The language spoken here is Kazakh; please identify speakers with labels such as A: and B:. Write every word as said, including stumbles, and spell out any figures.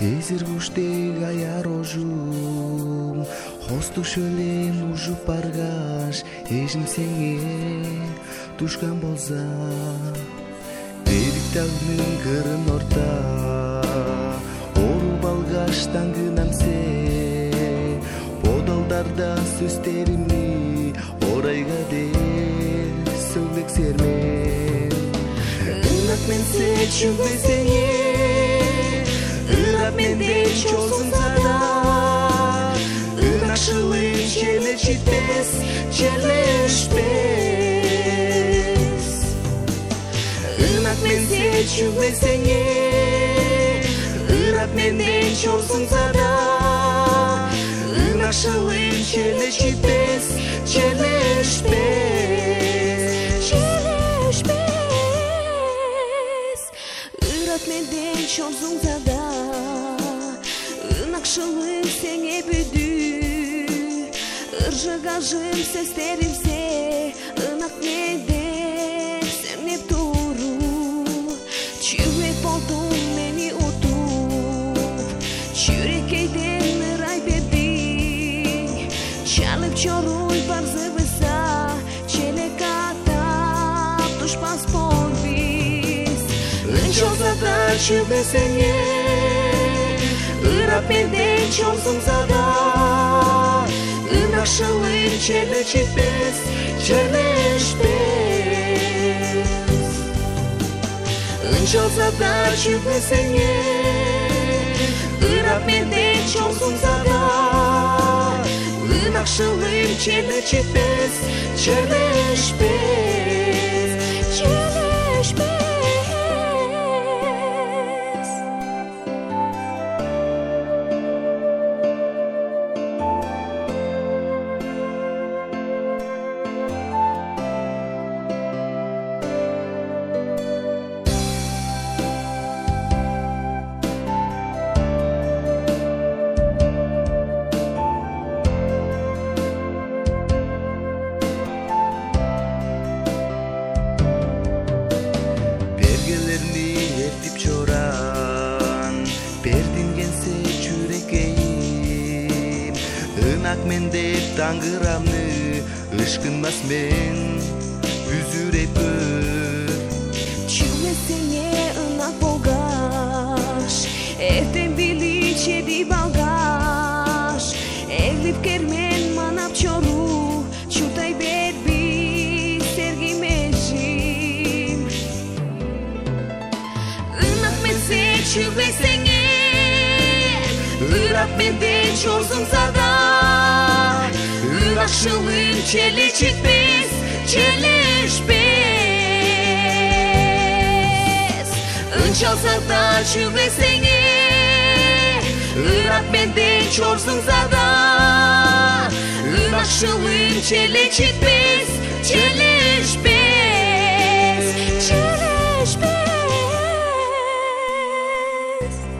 A: Эзир куштек аяр ожум хостук шөлем ужуп баргаш эжим сеңе тушкан болса берик тагынын кырын орта оруп алгаш таңгынам се подалдарда сөздеримни орайга деп сөйлек сермен ынак мен сечүбесеңе ырап менден чорсун сада ынакшылын челечитпес черлешпес ынак мен сечүбесеңе ырап менден чорсун сада ынакшылын челечитпес черлешпес
B: черлешпес ырап менден чорсун сада ынакшылын сеңе бүдү ыржыгажым сөздеримсе ынак менден сеңеп туру чүрек болдум мени утуп чүрекейден ырай бердиң чалып чоруй барзыбыса челек атап тушпас болбиз ынчалса да чүбесеңе ырап менден чорсун сада ынакшылын челечитпес черлешпес ынчалса да чүбесеңе ырап менден чорсун сада ынакшылын челечитпес черлешпес черлешпес
A: ертип чоран бердингенсе чүрекейим ынак мен деп таңгырамны ышкынмас мен үзүреп көп
B: чүбесеңе ынак болгаш эртең били чедип алгаш эглип кермен манап чору чуртай берби сергим эжим ынак мен чүбесеңе ырап менден чорсун сада ынакшылын челечитпес черлешпес ынчалса да чүбесеңе ырап менден чорсун сада ынакшылын челечитпес черлешпес черлешпес